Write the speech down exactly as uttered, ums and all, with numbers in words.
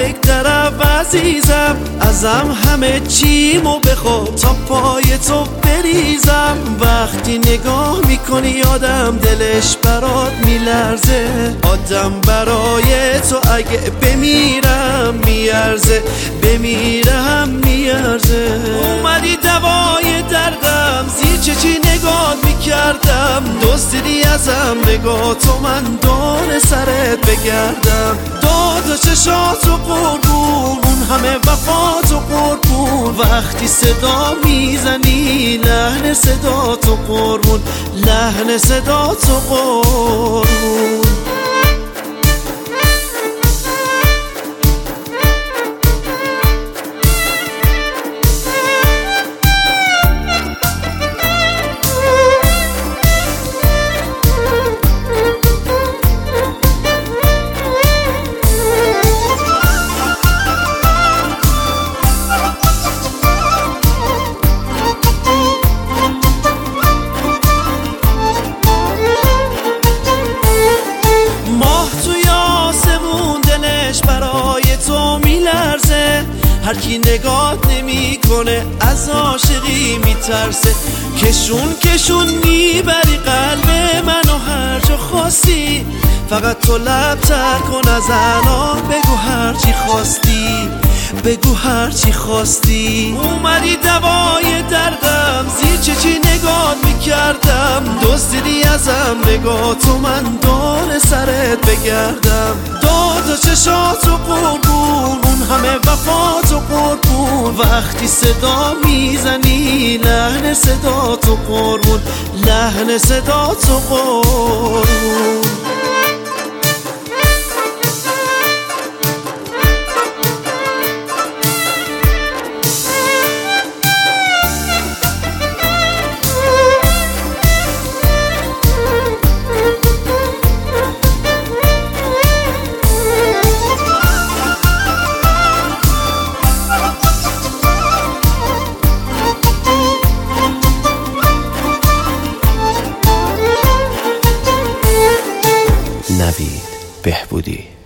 یک طرف عزیزم، ازم همه چیمو بخوا تا پای تو بریزم. وقتی نگاه میکنی آدم دلش برات میلرزه، آدم برای تو اگه بمیرم میارزه، بمیرم میارزه. اومدی دوای دردم، زیر چشی نگاه میکردم، دزدیدی ازم نگاه تو، من دور سرت بگردم. داد و چشات و قربون، اون همه وفات و قربون. وقتی صدا میزنی لحن صدا تو قربون، لحن صدا تو قربون. برای تو میلرزه، هر کی نگات نمیکنه از عاشقی میترسه. کشون کشون میبری قلب منو هر جا خواستی، فقط تو لب تر کن از الان، بگو هر چی خواستی، بگو هر چی خواستی. اومدی دوای دردم، زیر چشی نگات میکردم، دزدیدی ازم نگاه تو، من دور سرت بگردم. داد و چشات و قربون، اون همه وفات و قربون. وقتی صدا میزنی لحن صدا تو قربون، لحن صدا تو قربون. نوید بهبودی.